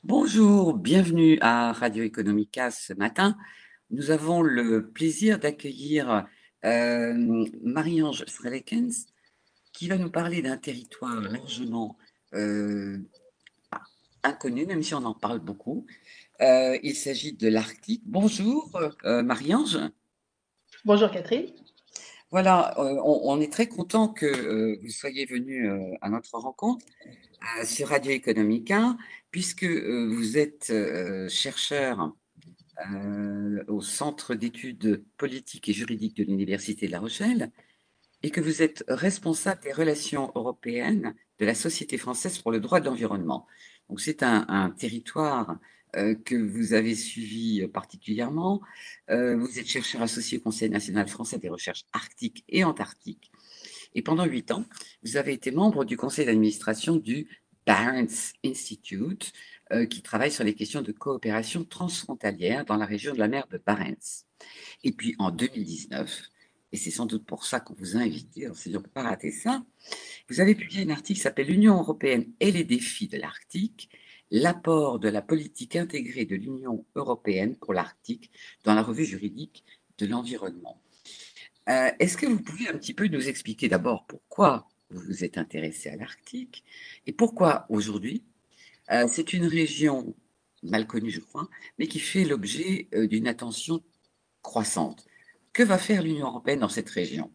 Bonjour, bienvenue à Radio Economica ce matin. Nous avons le plaisir d'accueillir Marie-Ange Strelekens qui va nous parler d'un territoire largement euh, inconnu, même si on en parle beaucoup. Il s'agit de l'Arctique. Bonjour Marie-Ange. Bonjour Catherine. Voilà, on est très content que vous soyez venue à notre rencontre sur Radio Economica, puisque vous êtes chercheur au Centre d'études politiques et juridiques de l'Université de La Rochelle et que vous êtes responsable des relations européennes de la Société française pour le droit de l'environnement. Donc c'est un territoire que vous avez suivi particulièrement. Vous êtes chercheur associé au Conseil national français des recherches arctiques et antarctiques. Et pendant 8 ans, vous avez été membre du conseil d'administration du Barents Institute, qui travaille sur les questions de coopération transfrontalière dans la région de la mer de Barents. Et puis en 2019, et c'est sans doute pour ça qu'on vous a invité, on s'est dit on ne peut pas rater ça, vous avez publié un article qui s'appelle L'Union européenne et les défis de l'Arctique, l'apport de la politique intégrée de l'Union européenne pour l'Arctique dans la revue juridique de l'environnement. Est-ce que vous pouvez un petit peu nous expliquer d'abord pourquoi vous vous êtes intéressé à l'Arctique et pourquoi aujourd'hui c'est une région mal connue, je crois, mais qui fait l'objet d'une attention croissante. Que va faire l'Union européenne dans cette région?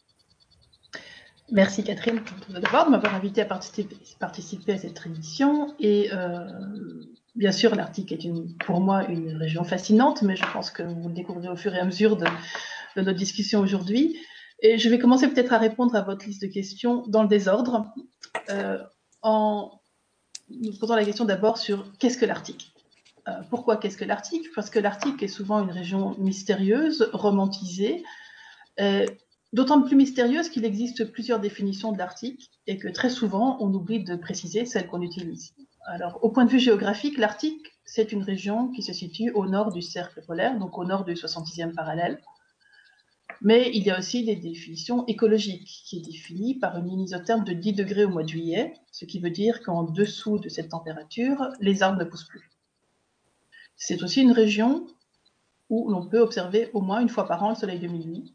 Merci Catherine tout d'abord de m'avoir invité à participer à cette émission. Et bien sûr, l'Arctique est pour moi une région fascinante, mais je pense que vous le découvrirez au fur et à mesure de notre discussion aujourd'hui. Et je vais commencer peut-être à répondre à votre liste de questions dans le désordre, en nous posant la question d'abord sur qu'est-ce que l'Arctique. Pourquoi qu'est-ce que l'Arctique? Parce que l'Arctique est souvent une région mystérieuse, romantisée, d'autant plus mystérieuse qu'il existe plusieurs définitions de l'Arctique et que très souvent on oublie de préciser celle qu'on utilise. Alors, au point de vue géographique, l'Arctique, c'est une région qui se situe au nord du cercle polaire, donc au nord du 70e parallèle. Mais il y a aussi des définitions écologiques, qui est définie par une ligne isotherme de 10 degrés au mois de juillet, ce qui veut dire qu'en dessous de cette température, les arbres ne poussent plus. C'est aussi une région où l'on peut observer au moins une fois par an le soleil de minuit.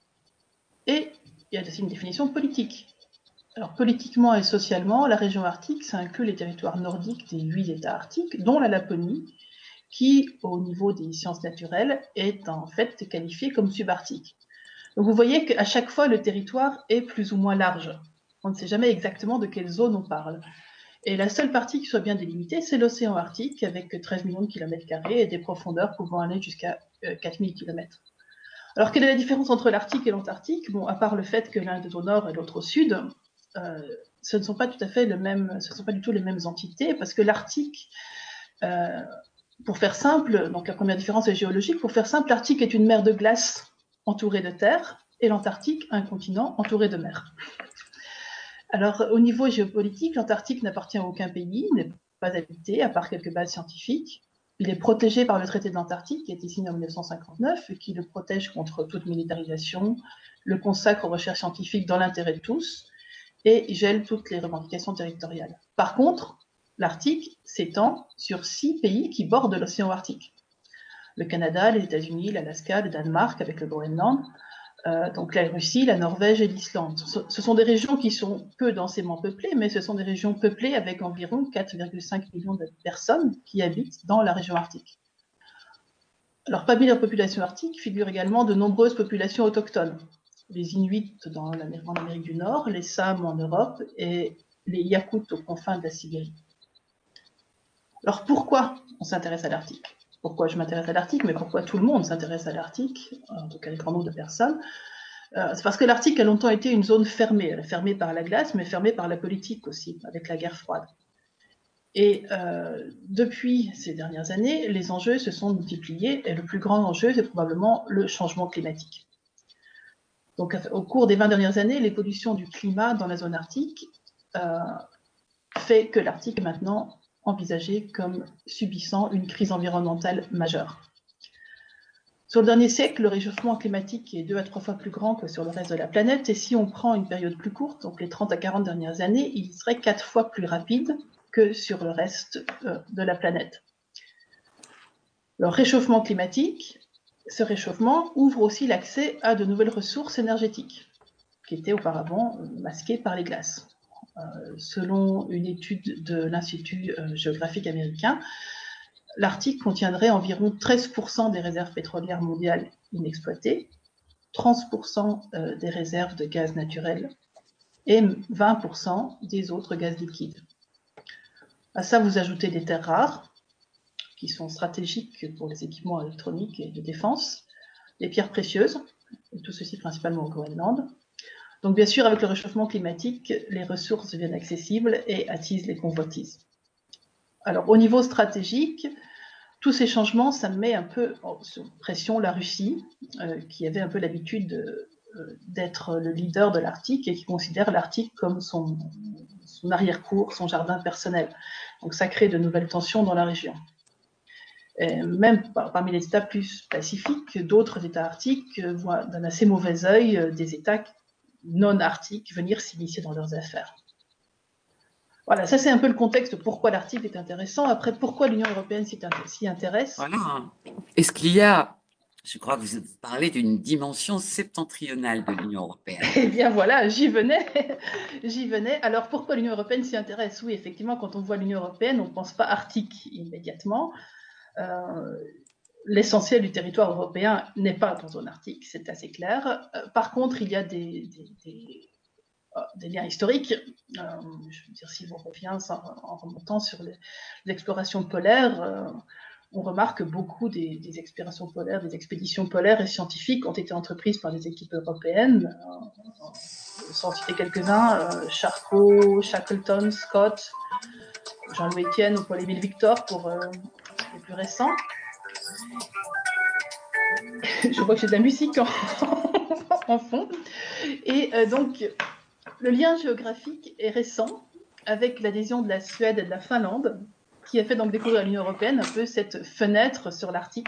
Et il y a aussi une définition politique. Alors, politiquement et socialement, la région arctique, ça inclut les territoires nordiques des 8 États arctiques, dont la Laponie, qui, au niveau des sciences naturelles, est en fait qualifiée comme subarctique. Donc, vous voyez qu'à chaque fois, le territoire est plus ou moins large. On ne sait jamais exactement de quelle zone on parle. Et la seule partie qui soit bien délimitée, c'est l'océan Arctique, avec 13 millions de kilomètres carrés et des profondeurs pouvant aller jusqu'à 4000 kilomètres. Alors, quelle est la différence entre l'Arctique et l'Antarctique? Bon, à part le fait que l'un est au nord et l'autre au sud, ce ne sont pas tout à fait ce ne sont pas du tout les mêmes entités, parce que l'Arctique, pour faire simple, donc la première différence est géologique, pour faire simple, l'Arctique est une mer de glace entourée de terre, et l'Antarctique, un continent entouré de mer. Alors, au niveau géopolitique, l'Antarctique n'appartient à aucun pays, n'est pas habité, à part quelques bases scientifiques. Il est protégé par le traité de l'Antarctique, qui a été signé en 1959, et qui le protège contre toute militarisation, le consacre aux recherches scientifiques dans l'intérêt de tous, et gèle toutes les revendications territoriales. Par contre, l'Arctique s'étend sur 6 pays qui bordent l'océan Arctique. Le Canada, les États-Unis, l'Alaska, le Danemark avec le Groenland, donc la Russie, la Norvège et l'Islande. Ce sont des régions qui sont peu densément peuplées, mais ce sont des régions peuplées avec environ 4,5 millions de personnes qui habitent dans la région arctique. Alors, parmi la population arctique figurent également de nombreuses populations autochtones. Les Inuits en Amérique du Nord, les Sâmes en Europe et les Yakoutes aux confins de la Sibérie. Alors, pourquoi on s'intéresse à l'Arctique? Pourquoi je m'intéresse à l'Arctique, mais pourquoi tout le monde s'intéresse à l'Arctique, en tout cas un grand nombre de personnes? C'est parce que l'Arctique a longtemps été une zone fermée, fermée par la glace, mais fermée par la politique aussi, avec la guerre froide. Et depuis ces dernières années, les enjeux se sont multipliés, et le plus grand enjeu, c'est probablement le changement climatique. Donc, au cours des 20 dernières années, l'évolution du climat dans la zone arctique fait que l'Arctique est maintenant envisagé comme subissant une crise environnementale majeure. Sur le dernier siècle, le réchauffement climatique est 2 à 3 fois plus grand que sur le reste de la planète, et si on prend une période plus courte, donc les 30 à 40 dernières années, il serait 4 fois plus rapide que sur le reste de la planète. Le réchauffement climatique, ce réchauffement ouvre aussi l'accès à de nouvelles ressources énergétiques qui étaient auparavant masquées par les glaces. Selon une étude de l'Institut géographique américain, l'Arctique contiendrait environ 13% des réserves pétrolières mondiales inexploitées, 30% des réserves de gaz naturel et 20% des autres gaz liquides. À ça, vous ajoutez des terres rares, qui sont stratégiques pour les équipements électroniques et de défense, les pierres précieuses, et tout ceci principalement au Groenland. Donc bien sûr, avec le réchauffement climatique, les ressources deviennent accessibles et attisent les convoitises. Alors au niveau stratégique, tous ces changements, ça met un peu sous pression la Russie, qui avait un peu l'habitude d'être le leader de l'Arctique et qui considère l'Arctique comme son arrière-cour, son jardin personnel. Donc ça crée de nouvelles tensions dans la région. Et même parmi les États plus pacifiques, d'autres États arctiques voient d'un assez mauvais œil des États non arctiques venir s'initier dans leurs affaires. Voilà, ça c'est un peu le contexte de pourquoi l'Arctique est intéressant. Après, pourquoi l'Union européenne s'y intéresse. Voilà. Est-ce qu'il y a, je crois que vous parlez d'une dimension septentrionale de l'Union européenne. Eh bien voilà, j'y venais. J'y venais. Alors pourquoi l'Union européenne s'y intéresse? Oui, effectivement, quand on voit l'Union européenne, on ne pense pas Arctique immédiatement. L'essentiel du territoire européen n'est pas en zone arctique, c'est assez clair. Par contre, il y a des liens historiques. Je veux dire, si on revient en remontant sur les explorations polaires, on remarque que beaucoup des explorations polaires, des expéditions polaires et scientifiques ont été entreprises par des équipes européennes. Sans citer quelques-uns, Charcot, Shackleton, Scott, Jean-Louis Etienne ou Paul-Émile Victor pour les plus récents. Je vois que j'ai de la musique en fond. Et donc, le lien géographique est récent avec l'adhésion de la Suède et de la Finlande, qui a fait donc découvrir à l'Union européenne un peu cette fenêtre sur l'Arctique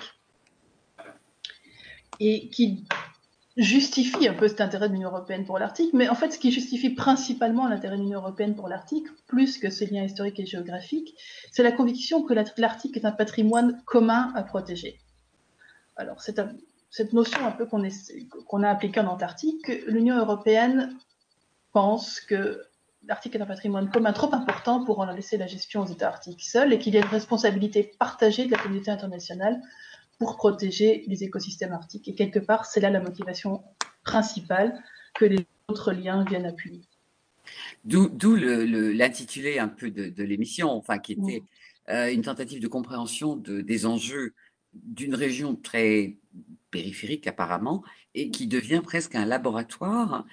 et qui justifie un peu cet intérêt de l'Union européenne pour l'Arctique. Mais en fait, ce qui justifie principalement l'intérêt de l'Union européenne pour l'Arctique, plus que ces liens historiques et géographiques, c'est la conviction que l'Arctique est un patrimoine commun à protéger. Alors, cette notion un peu qu'on a appliquée en Antarctique, l'Union européenne pense que l'Arctique est un patrimoine commun trop important pour en laisser la gestion aux États arctiques seuls et qu'il y a une responsabilité partagée de la communauté internationale pour protéger les écosystèmes arctiques. Et quelque part, c'est là la motivation principale que les autres liens viennent appuyer. D'où l'intitulé un peu de l'émission, enfin, qui était une tentative de compréhension des enjeux d'une région très périphérique apparemment, et qui devient presque un laboratoire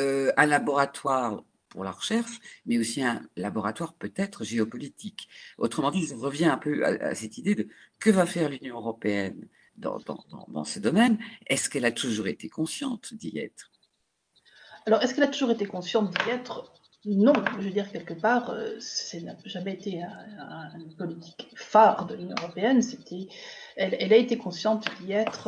pour la recherche, mais aussi un laboratoire peut-être géopolitique. Autrement dit, je reviens un peu à cette idée de que va faire l'Union européenne dans ce domaine. Est-ce qu'elle a toujours été consciente d'y être? Alors, est-ce qu'elle a toujours été consciente d'y être? Non, je veux dire, quelque part, ça n'a jamais été une politique phare de l'Union européenne. Elle a été consciente d'y être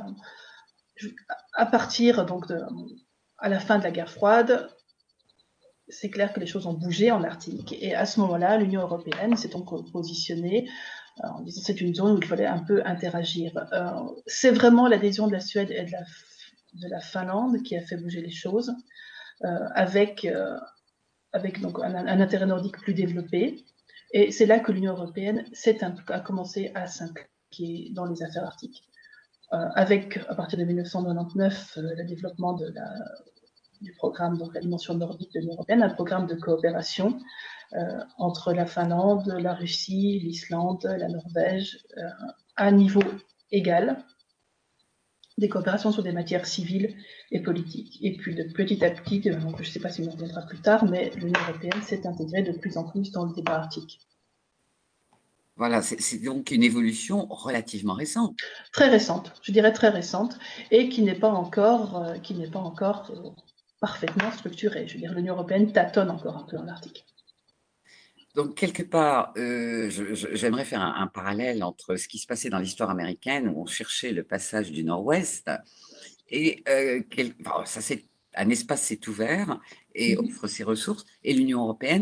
à partir donc à la fin de la guerre froide. C'est clair que les choses ont bougé en Arctique. Et à ce moment-là, l'Union européenne s'est donc positionnée en disant que c'est une zone où il fallait un peu interagir. C'est vraiment l'adhésion de la Suède et de la Finlande qui a fait bouger les choses, avec donc un intérêt nordique plus développé. Et c'est là que l'Union européenne a commencé à s'impliquer dans les affaires arctiques. Avec, à partir de 1999, le développement du programme, donc la dimension nordique de l'Union européenne, un programme de coopération entre la Finlande, la Russie, l'Islande, la Norvège, à niveau égal, des coopérations sur des matières civiles et politiques. Et puis de petit à petit, donc je ne sais pas si on en reviendra plus tard, mais l'Union européenne s'est intégrée de plus en plus dans le débat arctique. Voilà, c'est donc une évolution relativement récente. Très récente, je dirais très récente, et qui n'est pas encore parfaitement structurée. Je veux dire, l'Union européenne tâtonne encore un peu en Arctique. Donc, quelque part, j'aimerais faire un parallèle entre ce qui se passait dans l'histoire américaine, où on cherchait le passage du Nord-Ouest, et un espace s'est ouvert et offre ses ressources, et l'Union européenne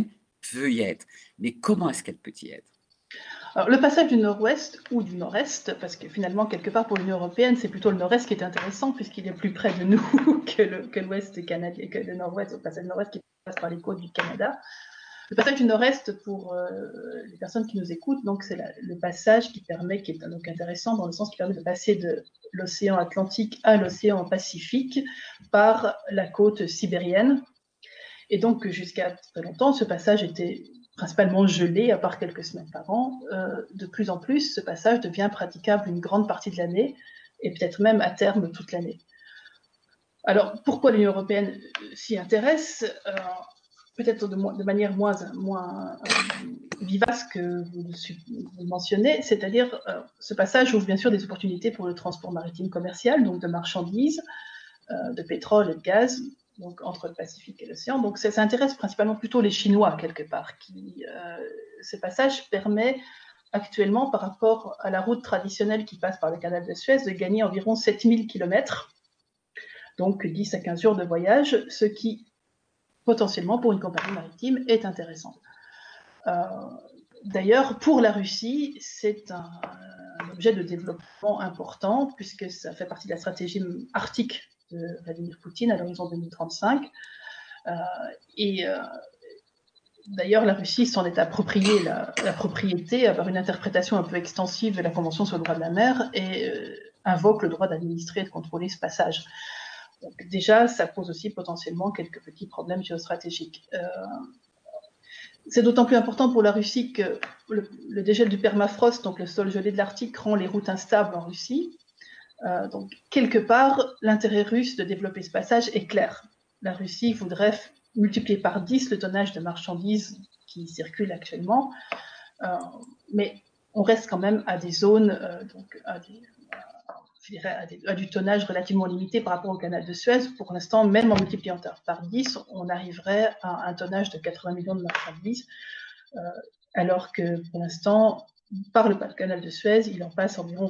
peut y être. Mais comment est-ce qu'elle peut y être? Alors, le passage du nord-ouest ou du nord-est, parce que finalement, quelque part pour l'Union européenne, c'est plutôt le nord-est qui est intéressant, puisqu'il est plus près de nous que l'ouest canadien, que le nord-ouest, le passage du nord-ouest qui passe par les côtes du Canada. Le passage du nord-est, pour les personnes qui nous écoutent, donc c'est le passage qui est donc intéressant dans le sens qui permet de passer de l'océan Atlantique à l'océan Pacifique par la côte sibérienne. Et donc, jusqu'à très longtemps, ce passage était principalement gelé, à part quelques semaines par an. De plus en plus, ce passage devient praticable une grande partie de l'année, et peut-être même à terme toute l'année. Alors, pourquoi l'Union européenne s'y intéresse peut-être de manière moins vivace que vous le mentionnez, c'est-à-dire ce passage ouvre bien sûr des opportunités pour le transport maritime commercial, donc de marchandises, de pétrole et de gaz, donc entre le Pacifique et l'océan. Donc ça intéresse principalement plutôt les Chinois, quelque part. Ce passage permet actuellement, par rapport à la route traditionnelle qui passe par le canal de Suez, de gagner environ 7000 km, donc 10 à 15 jours de voyage, ce qui, potentiellement, pour une compagnie maritime, est intéressant. D'ailleurs, pour la Russie, c'est un objet de développement important, puisque ça fait partie de la stratégie arctique de Vladimir Poutine à l'horizon 2035. D'ailleurs, la Russie s'en est appropriée la propriété, avoir une interprétation un peu extensive de la Convention sur le droit de la mer et invoque le droit d'administrer et de contrôler ce passage. Donc déjà, ça pose aussi potentiellement quelques petits problèmes géostratégiques. C'est d'autant plus important pour la Russie que le dégel du permafrost, donc le sol gelé de l'Arctique, rend les routes instables en Russie. Donc, quelque part, l'intérêt russe de développer ce passage est clair. La Russie voudrait multiplier par 10 le tonnage de marchandises qui circulent actuellement, mais on reste quand même à des zones, donc à du tonnage relativement limité par rapport au canal de Suez. Pour l'instant, même en multipliant par 10, on arriverait à un tonnage de 80 millions de marchandises, alors que pour l'instant, par le canal de Suez, il en passe environ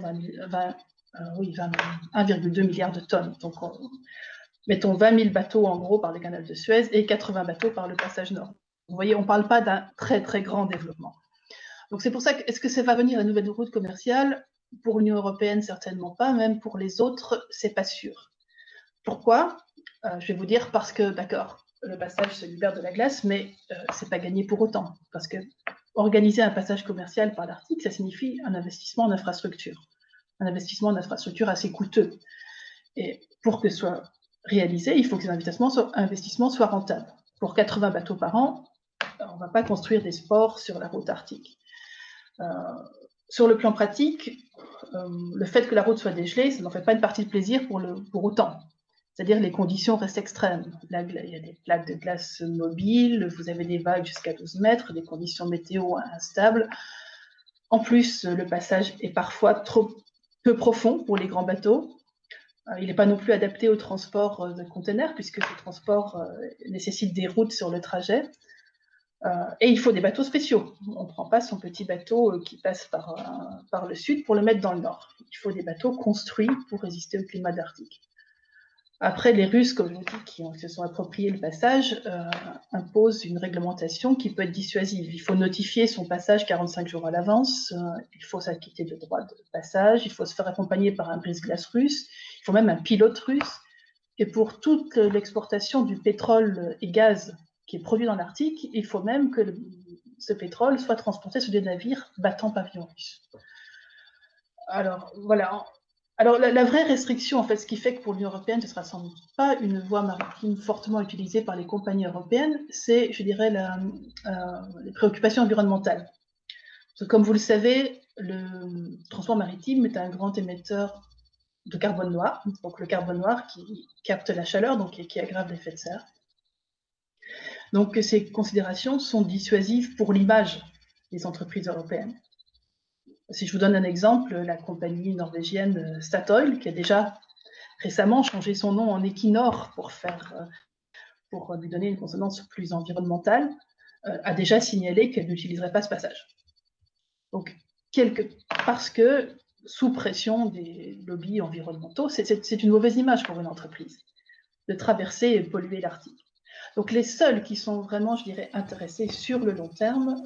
1,2 milliard de tonnes. Donc, mettons 20 000 bateaux en gros par le canal de Suez et 80 bateaux par le passage nord. Vous voyez, on ne parle pas d'un très très grand développement. Donc c'est pour ça que, est-ce que ça va venir la nouvelle route commerciale? Pour l'Union européenne, certainement pas. Même pour les autres, c'est pas sûr. Pourquoi? Je vais vous dire parce que, d'accord, le passage se libère de la glace, mais c'est pas gagné pour autant. Parce que organiser un passage commercial par l'Arctique, ça signifie un investissement en infrastructure. Un investissement en infrastructure assez coûteux. Et pour que ce soit réalisé, il faut que ces investissements soient rentables. Pour 80 bateaux par an, on ne va pas construire des ports sur la route arctique. Sur le plan pratique, le fait que la route soit dégelée, ça n'en fait pas une partie de plaisir pour autant. C'est-à-dire les conditions restent extrêmes. Là, il y a des plaques de glace mobiles, vous avez des vagues jusqu'à 12 mètres, des conditions météo instables. En plus, le passage est parfois peu profond pour les grands bateaux. Il n'est pas non plus adapté au transport de containers, puisque ce transport nécessite des routes sur le trajet. Et il faut des bateaux spéciaux. On ne prend pas son petit bateau qui passe par le sud pour le mettre dans le nord. Il faut des bateaux construits pour résister au climat d'Arctique. Après, les Russes, comme je vous dis, qui se sont appropriés le passage, imposent une réglementation qui peut être dissuasive. Il faut notifier son passage 45 jours à l'avance, il faut s'acquitter de droits de passage, il faut se faire accompagner par un brise-glace russe, il faut même un pilote russe. Et pour toute l'exportation du pétrole et gaz qui est produit dans l'Arctique, il faut même que ce pétrole soit transporté sur des navires battant pavillon russe. Alors, voilà. Alors, la vraie restriction, en fait, ce qui fait que pour l'Union européenne, ce ne sera sans doute pas une voie maritime fortement utilisée par les compagnies européennes, c'est, je dirais, les préoccupations environnementales. Parce que, comme vous le savez, le transport maritime est un grand émetteur de carbone noir, donc le carbone noir qui capte la chaleur, donc qui aggrave l'effet de serre. Donc ces considérations sont dissuasives pour l'image des entreprises européennes. Si je vous donne un exemple, la compagnie norvégienne Statoil, qui a déjà récemment changé son nom en Equinor pour lui donner une consonance plus environnementale, a déjà signalé qu'elle n'utiliserait pas ce passage. Donc, parce que, sous pression des lobbies environnementaux, c'est une mauvaise image pour une entreprise de traverser et polluer l'Arctique. Donc les seuls qui sont vraiment, je dirais, intéressés sur le long terme,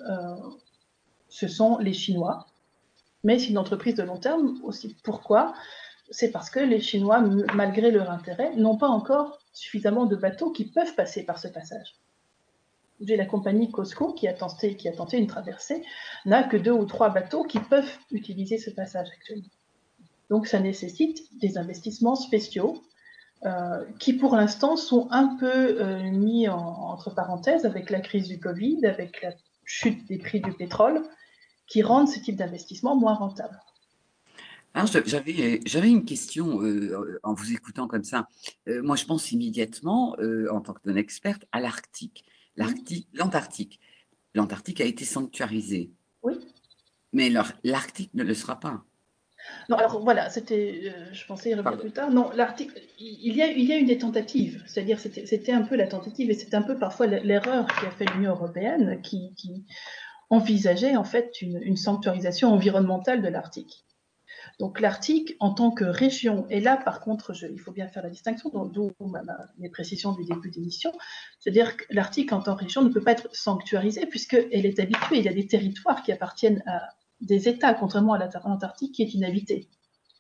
ce sont les Chinois. Mais c'est une entreprise de long terme aussi. Pourquoi? C'est parce que les Chinois, malgré leur intérêt, n'ont pas encore suffisamment de bateaux qui peuvent passer par ce passage. J'ai la compagnie COSCO qui a tenté une traversée, n'a que 2 ou 3 bateaux qui peuvent utiliser ce passage actuellement. Donc ça nécessite des investissements spéciaux qui pour l'instant sont un peu mis entre parenthèses avec la crise du Covid, avec la chute des prix du pétrole, qui rendent ce type d'investissement moins rentable. Alors, j'avais une question en vous écoutant comme ça. Moi, je pense immédiatement, en tant que non-experte, à l'Arctique. L'Antarctique. L'Antarctique a été sanctuarisée, Oui. mais l'Arctique ne le sera pas. Non, alors voilà, je pensais y revenir Pardon. plus tard. Non, l'article, il y a une des tentatives, c'est-à-dire c'était un peu la tentative et c'est un peu parfois l'erreur qu'a fait l'Union européenne qui envisageait en fait une sanctuarisation environnementale de l'Arctique. Donc l'Arctique en tant que région, et là par contre il faut bien faire la distinction, d'où mes précisions du début d'émission, c'est-à-dire que l'Arctique en tant que région ne peut pas être sanctuarisée puisqu'elle est habituée, il y a des territoires qui appartiennent à des États, contrairement à l'Antarctique qui est inhabité.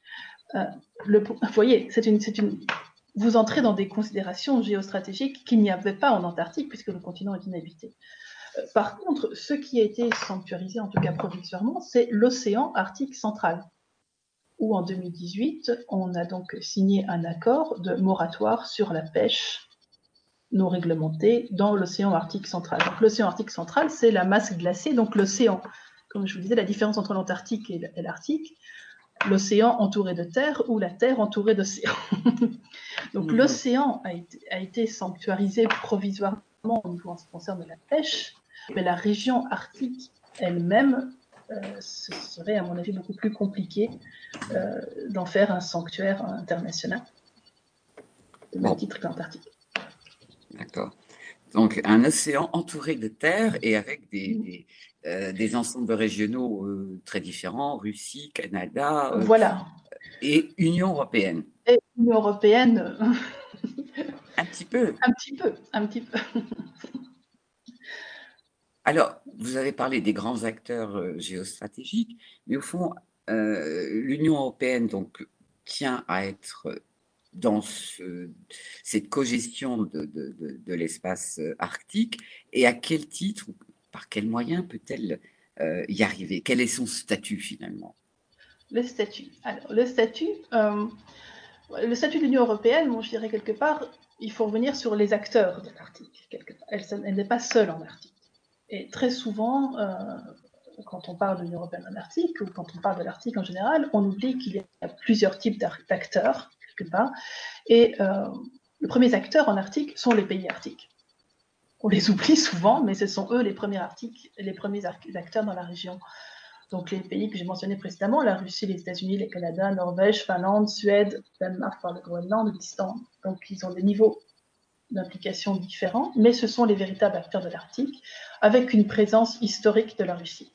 Vous voyez, vous entrez dans des considérations géostratégiques qu'il n'y avait pas en Antarctique puisque le continent est inhabité. Par contre, ce qui a été sanctuarisé, en tout cas provisoirement, c'est l'océan Arctique central, où en 2018, on a donc signé un accord de moratoire sur la pêche non réglementée dans l'océan Arctique central. Donc l'océan Arctique central, c'est la masse glacée, donc l'océan. Comme je vous disais, la différence entre l'Antarctique et l'Arctique, l'océan entouré de terre ou la terre entourée d'océan. Donc l'océan a été sanctuarisé provisoirement au niveau en ce qui concerne la pêche, mais la région arctique elle-même, ce serait à mon avis beaucoup plus compliqué d'en faire un sanctuaire international, de même titre que l'Antarctique. D'accord. Donc un océan entouré de terre et avec des ensembles régionaux très différents, Russie, Canada Voilà. et Union européenne. Et l'Union européenne, Un petit peu. un petit peu, un petit peu. Alors, vous avez parlé des grands acteurs géostratégiques, mais au fond, l'Union européenne donc, tient à être dans cette cogestion de l'espace arctique, et à quel titre, ou par quels moyens peut-elle y arriver? Quel est son statut finalement? Le statut. Alors, le statut de l'Union européenne, bon, je dirais quelque part, il faut revenir sur les acteurs de l'Arctique. Elle n'est pas seule en Arctique. Et très souvent, quand on parle de l'Union européenne en Arctique, ou quand on parle de l'Arctique en général, on oublie qu'il y a plusieurs types d'acteurs, quelque part. Et les premiers acteurs en Arctique sont les pays arctiques. On les oublie souvent, mais ce sont eux les premiers acteurs dans la région. Donc les pays que j'ai mentionnés précédemment, la Russie, les États-Unis, le Canada, Norvège, Finlande, Suède, Danemark par le Groenland, l'Islande. Donc ils ont des niveaux d'implication différents, mais ce sont les véritables acteurs de l'Arctique, avec une présence historique de la Russie.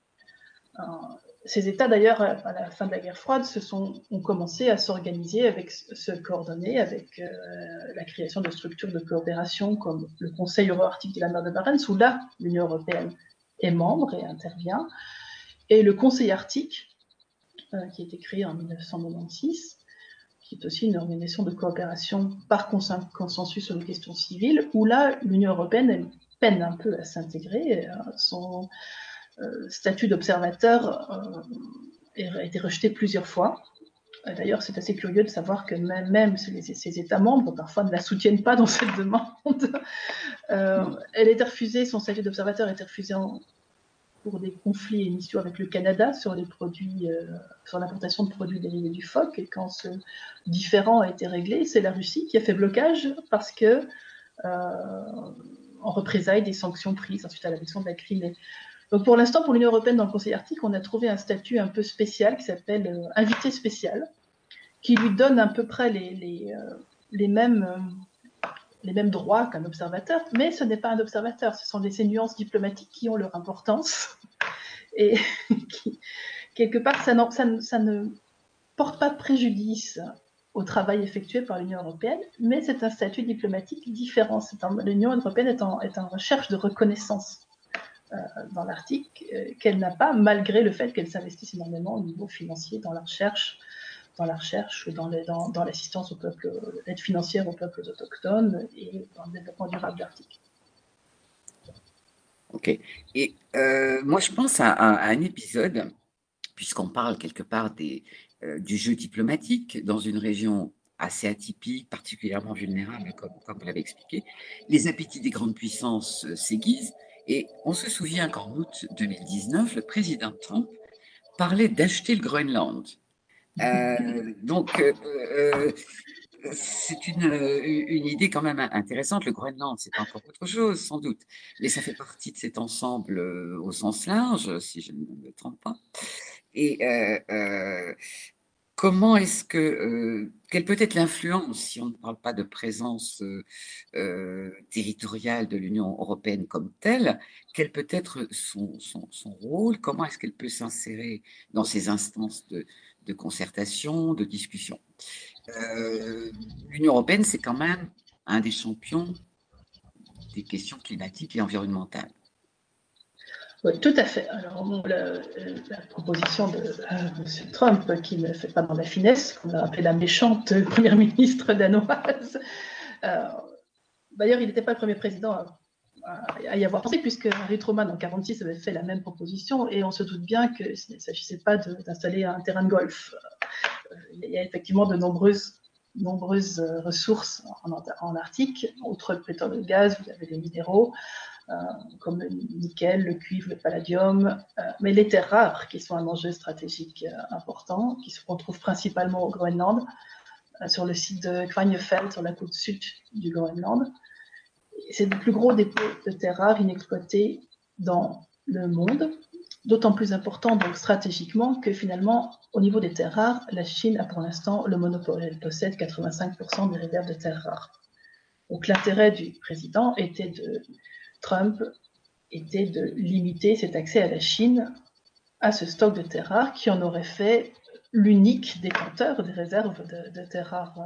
Ces États, d'ailleurs, à la fin de la guerre froide, ont commencé à s'organiser, se coordonner avec la création de structures de coopération comme le Conseil euro-arctique de la mer de Barents, où là, l'Union européenne est membre et intervient, et le Conseil arctique, qui a été créé en 1996, qui est aussi une organisation de coopération par consensus sur les questions civiles, où là, l'Union européenne, elle peine un peu à s'intégrer. Son statut d'observateur a été rejeté plusieurs fois. D'ailleurs, c'est assez curieux de savoir que même ces États membres, parfois, ne la soutiennent pas dans cette demande. Son statut d'observateur a été refusé pour des conflits initiaux avec le Canada sur l'importation de produits dérivés du phoque. Et quand ce différend a été réglé, c'est la Russie qui a fait blocage parce que, en représailles des sanctions prises ensuite à l'annexion de la Crimée. Donc pour l'instant, pour l'Union européenne, dans le Conseil arctique, on a trouvé un statut un peu spécial qui s'appelle invité spécial, qui lui donne à peu près les mêmes droits qu'un observateur, mais ce n'est pas un observateur, ce sont ces nuances diplomatiques qui ont leur importance et qui, quelque part, ça ne porte pas préjudice au travail effectué par l'Union européenne, mais c'est un statut diplomatique différent. L'Union européenne est en recherche de reconnaissance dans l'Arctique qu'elle n'a pas, malgré le fait qu'elle s'investisse énormément au niveau financier dans la recherche ou dans l'assistance au peuple, l'aide financière aux peuples autochtones et dans le développement durable de l'Arctique. Ok. Et moi, je pense à un épisode, puisqu'on parle quelque part du jeu diplomatique dans une région assez atypique, particulièrement vulnérable, comme vous l'avez expliqué. Les appétits des grandes puissances s'aiguisent, et on se souvient qu'en août 2019, le président Trump parlait d'acheter le Groenland. Donc, c'est une idée quand même intéressante. Le Groenland, c'est encore autre chose, sans doute, mais ça fait partie de cet ensemble au sens large, si je ne me trompe pas. Et comment est-ce que, quelle peut être l'influence, si on ne parle pas de présence territoriale de l'Union européenne comme telle, quel peut être son rôle, comment est-ce qu'elle peut s'insérer dans ces instances de concertation, de discussion? L'Union européenne, c'est quand même un des champions des questions climatiques et environnementales. Oui, tout à fait. Alors, bon, la proposition de M. Trump, qui ne fait pas dans la finesse, qu'on a appelé la méchante première ministre danoise, d'ailleurs, il n'était pas le premier président à y avoir pensé, puisque Harry Truman, en 1946, avait fait la même proposition, et on se doute bien qu'il ne s'agissait pas d'installer un terrain de golf. Il y a effectivement de nombreuses ressources en Arctique. Outre le pétrole et le gaz, vous avez des minéraux, comme le nickel, le cuivre, le palladium, mais les terres rares qui sont un enjeu stratégique important, qui se retrouvent principalement au Groenland, sur le site de Kvanefjeld, sur la côte sud du Groenland. C'est le plus gros dépôt de terres rares inexploitées dans le monde, d'autant plus important donc stratégiquement que finalement, au niveau des terres rares, la Chine a pour l'instant le monopole. Elle possède 85% des réserves de terres rares. Donc l'intérêt du président Trump était de limiter cet accès à la Chine à ce stock de terres rares qui en aurait fait l'unique détenteur des réserves de terres rares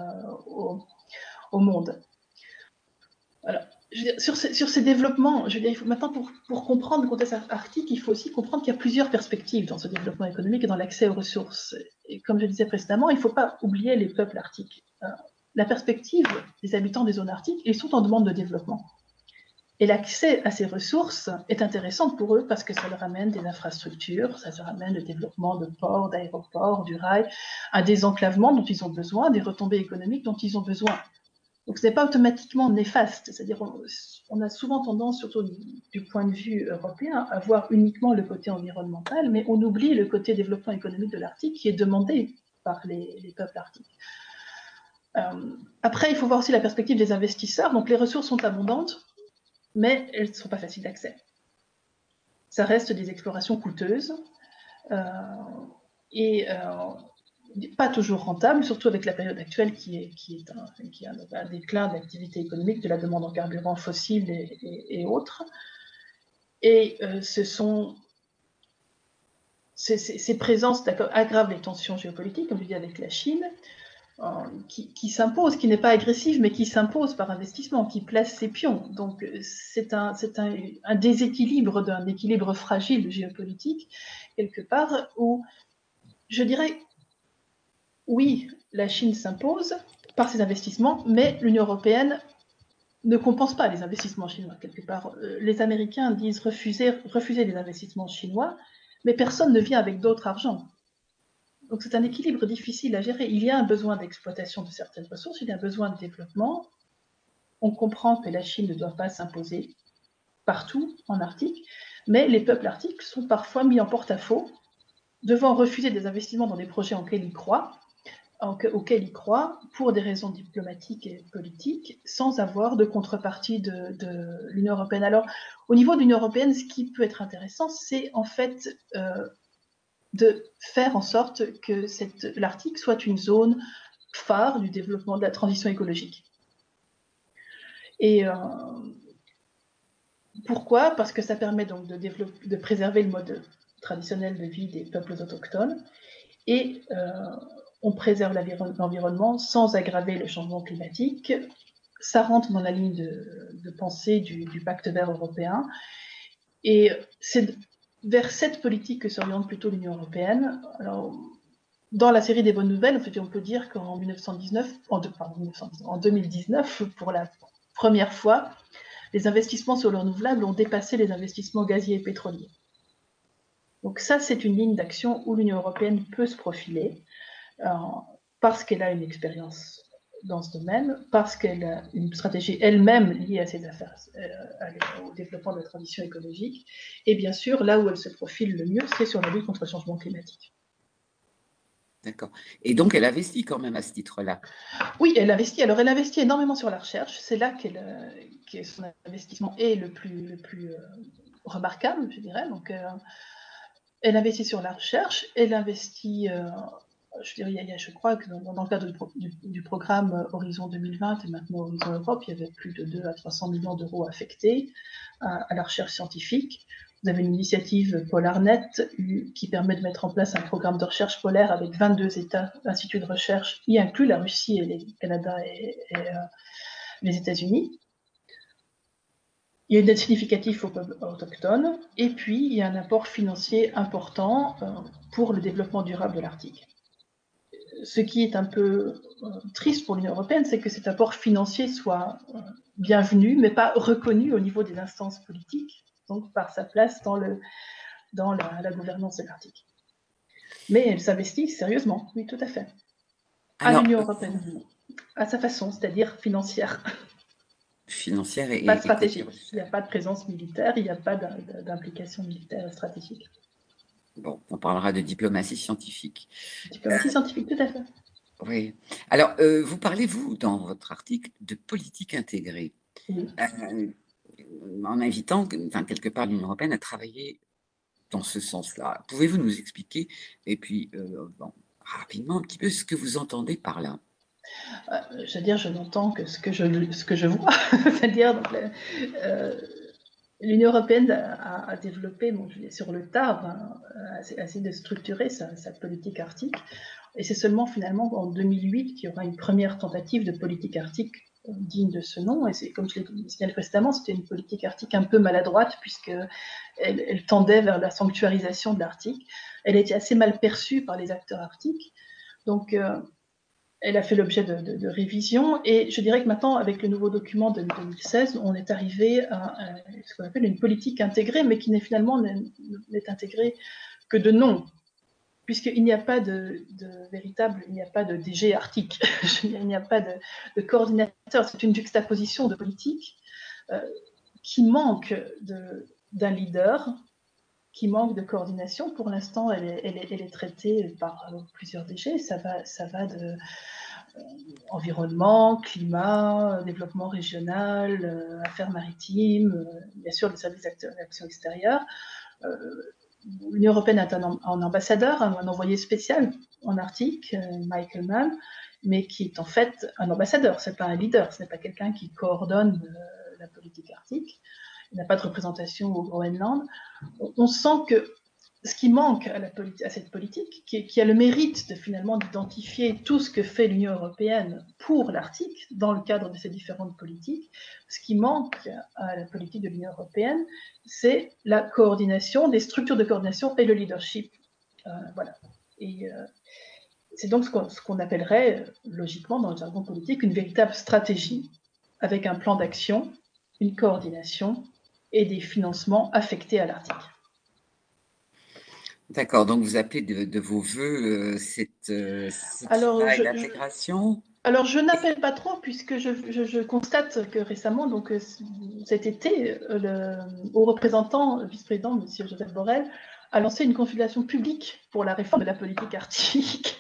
au monde. Alors, sur ces développements, je veux dire, maintenant, pour comprendre le contexte arctique, il faut aussi comprendre qu'il y a plusieurs perspectives dans ce développement économique et dans l'accès aux ressources. Et comme je disais précédemment, il ne faut pas oublier les peuples arctiques. La perspective des habitants des zones arctiques, ils sont en demande de développement. Et l'accès à ces ressources est intéressant pour eux parce que ça leur amène des infrastructures, ça leur amène le développement de ports, d'aéroports, du rail, un désenclavement dont ils ont besoin, des retombées économiques dont ils ont besoin. Donc ce n'est pas automatiquement néfaste, c'est-à-dire on a souvent tendance, surtout du point de vue européen, à voir uniquement le côté environnemental, mais on oublie le côté développement économique de l'Arctique qui est demandé par les peuples arctiques. Après, il faut voir aussi la perspective des investisseurs. Donc les ressources sont abondantes, mais elles ne sont pas faciles d'accès. Ça reste des explorations coûteuses et pas toujours rentables, surtout avec la période actuelle qui a un déclin de l'activité économique, de la demande en carburants fossiles et autres. Et ces présences aggravent les tensions géopolitiques, comme je dis avec la Chine, qui s'impose, qui n'est pas agressive, mais qui s'impose par investissement, qui place ses pions. Donc c'est un déséquilibre d'un équilibre fragile géopolitique, quelque part, où je dirais, oui, la Chine s'impose par ses investissements, mais l'Union européenne ne compense pas les investissements chinois, quelque part. Les Américains disent refuser les investissements chinois, mais personne ne vient avec d'autres argent. Donc c'est un équilibre difficile à gérer. Il y a un besoin d'exploitation de certaines ressources, il y a un besoin de développement. On comprend que la Chine ne doit pas s'imposer partout en Arctique, mais les peuples arctiques sont parfois mis en porte-à-faux, devant refuser des investissements dans des projets auxquels ils croient pour des raisons diplomatiques et politiques, sans avoir de contrepartie de l'Union européenne. Alors, au niveau de l'Union européenne, ce qui peut être intéressant, c'est en fait de faire en sorte que l'Arctique soit une zone phare du développement de la transition écologique. Et pourquoi? Parce que ça permet donc de préserver le mode traditionnel de vie des peuples autochtones et on préserve l'environnement sans aggraver le changement climatique. Ça rentre dans la ligne de pensée du pacte vert européen. Et c'est vers cette politique que s'oriente plutôt l'Union européenne. Alors, dans la série des bonnes nouvelles, en fait, on peut dire qu'en 2019, pour la première fois, les investissements sur le renouvelable ont dépassé les investissements gaziers et pétroliers. Donc ça, c'est une ligne d'action où l'Union européenne peut se profiler, parce qu'elle a une expérience dans ce domaine, parce qu'elle a une stratégie elle-même liée à ses affaires, au développement de la transition écologique. Et bien sûr, là où elle se profile le mieux, c'est sur la lutte contre le changement climatique. D'accord. Et donc, elle investit quand même à ce titre-là. Oui, elle investit. Alors, elle investit énormément sur la recherche. C'est là que son investissement est le plus remarquable, je dirais. Donc, elle investit sur la recherche. Elle investit, je dirais, je crois que dans le cadre du programme Horizon 2020 et maintenant Horizon Europe, il y avait plus de 200 à 300 millions d'euros affectés à la recherche scientifique. Vous avez une initiative PolarNet qui permet de mettre en place un programme de recherche polaire avec 22 États, instituts de recherche, y inclut la Russie et le Canada et les États-Unis. Il y a une aide significative aux peuples autochtones, et puis il y a un apport financier important pour le développement durable de l'Arctique. Ce qui est un peu triste pour l'Union européenne, c'est que cet apport financier soit bienvenu, mais pas reconnu au niveau des instances politiques, donc par sa place dans la gouvernance de l'Arctique. Mais elle s'investit sérieusement, oui, tout à fait. À l'Union européenne, à sa façon, c'est-à-dire financière. Financière et pas stratégique. Il n'y a pas de présence militaire, il n'y a pas d'implication militaire et stratégique. Bon, on parlera de diplomatie scientifique. Diplomatie scientifique, tout à fait. Oui. Alors, vous parlez, vous, dans votre article, de politique intégrée. Oui. En invitant, enfin, quelque part, l'Union européenne à travailler dans ce sens-là. Pouvez-vous nous expliquer, et puis, bon, rapidement, un petit peu ce que vous entendez par là? C'est-à-dire, je n'entends que ce que je vois. C'est-à-dire, l'Union européenne a développé, bon, je dis sur le tard, a essayé de structurer sa politique arctique. Et c'est seulement finalement en 2008 qu'il y aura une première tentative de politique arctique digne de ce nom. Et c'est, comme je l'ai signalé précédemment, c'était une politique arctique un peu maladroite, puisqu'elle tendait vers la sanctuarisation de l'Arctique. Elle a été assez mal perçue par les acteurs arctiques. Donc, elle a fait l'objet de révisions, et je dirais que maintenant, avec le nouveau document de 2016, on est arrivé à ce qu'on appelle une politique intégrée, mais qui n'est intégrée que de nom, puisqu'il n'y a pas de véritable, il n'y a pas de DG arctique, il n'y a pas de coordinateur, c'est une juxtaposition de politique qui manque d'un leader, qui manque de coordination. Pour l'instant, elle est traitée par plusieurs DG, ça va de environnement, climat, développement régional, affaires maritimes, bien sûr le service d'action extérieure. L'Union européenne a un ambassadeur, un envoyé spécial en Arctique, Michael Mann, mais qui est en fait un ambassadeur, ce n'est pas un leader, ce n'est pas quelqu'un qui coordonne la politique arctique. Il n'a pas de représentation au Groenland. On sent que ce qui manque à cette politique, qui a le mérite de finalement d'identifier tout ce que fait l'Union européenne pour l'Arctique dans le cadre de ces différentes politiques, ce qui manque à la politique de l'Union européenne, c'est la coordination, des structures de coordination et le leadership. Voilà. Et c'est donc ce qu'on appellerait logiquement dans le jargon politique une véritable stratégie avec un plan d'action, une coordination et des financements affectés à l'Arctique. D'accord, donc vous appelez de vos voeux cette travail d'intégration. Alors, je n'appelle pas trop, puisque je constate que récemment, donc cet été, le haut représentant, vice-président, M. Joseph Borrell, a lancé une consultation publique pour la réforme de la politique arctique,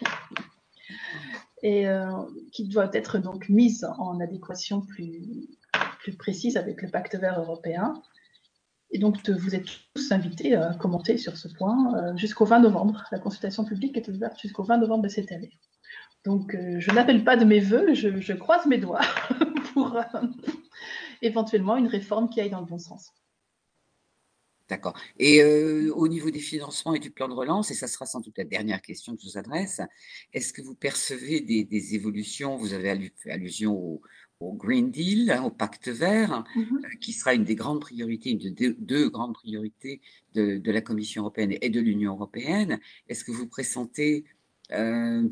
et qui doit être donc mise en adéquation plus précise avec le pacte vert européen. Et donc, vous êtes tous invités à commenter sur ce point jusqu'au 20 novembre. La consultation publique est ouverte jusqu'au 20 novembre de cette année. Donc, je n'appelle pas de mes voeux, je croise mes doigts pour éventuellement une réforme qui aille dans le bon sens. D'accord. Et au niveau des financements et du plan de relance, et ça sera sans doute la dernière question que je vous adresse, est-ce que vous percevez des évolutions? Vous avez fait allusion au Green Deal, hein, au pacte vert, Mhm. qui sera une des grandes priorités, une de deux grandes priorités de la Commission européenne et de l'Union européenne. Est-ce que vous pressentez euh,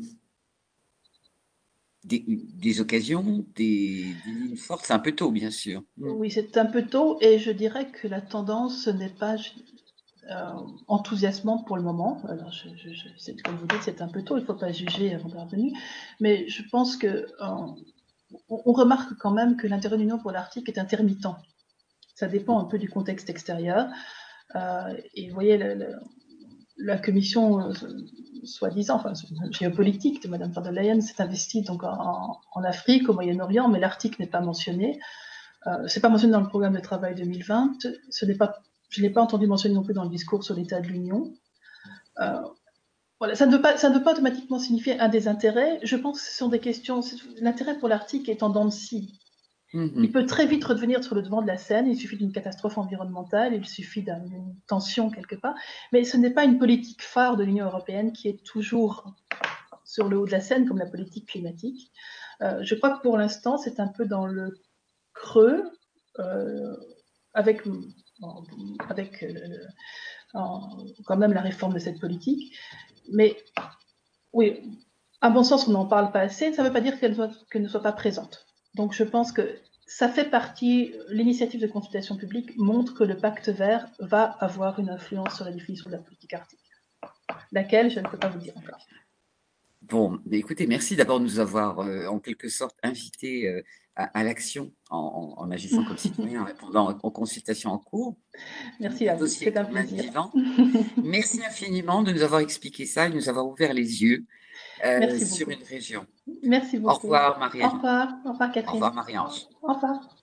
des occasions, des lignes fortes? C'est un peu tôt, bien sûr. Mm. Oui, c'est un peu tôt et je dirais que la tendance n'est pas enthousiasmante pour le moment. Alors, comme vous dites, c'est un peu tôt, il ne faut pas juger avant d'avoir venu, mais je pense que on remarque quand même que l'intérêt de l'Union pour l'Arctique est intermittent. Ça dépend un peu du contexte extérieur. Et vous voyez, la commission soi-disant, enfin, géopolitique de Mme von der Leyen s'est investie donc en Afrique, au Moyen-Orient, mais l'Arctique n'est pas mentionné. C'est pas mentionné dans le programme de travail 2020. Je ne l'ai pas entendu mentionner non plus dans le discours sur l'état de l'Union. Euh, voilà, ça ne veut pas automatiquement signifier un désintérêt. Je pense que ce sont des questions. L'intérêt pour l'Arctique est en dents de scie. Il Mhm. peut très vite redevenir sur le devant de la scène. Il suffit d'une catastrophe environnementale, il suffit d'une tension quelque part. Mais ce n'est pas une politique phare de l'Union européenne qui est toujours sur le haut de la scène, comme la politique climatique. Je crois que pour l'instant, c'est un peu dans le creux, euh, avec, avec quand même la réforme de cette politique. Mais oui, à mon sens, on n'en parle pas assez. Ça ne veut pas dire qu'elle ne soit pas présente. Donc je pense que ça fait partie, l'initiative de consultation publique montre que le pacte vert va avoir une influence sur la définition de la politique arctique. Laquelle, je ne peux pas vous dire encore. Bon, mais écoutez, merci d'abord de nous avoir en quelque sorte invités à l'action en agissant comme citoyen, en répondant aux consultations en cours. Merci Le à vous, dossier est c'est un quand même plaisir. vivant. Merci infiniment de nous avoir expliqué ça et de nous avoir ouvert les yeux Merci sur beaucoup. une région. Merci Au beaucoup. revoir, Marie-Ange. Au revoir Au Catherine. revoir, Marie-Ange. Au revoir.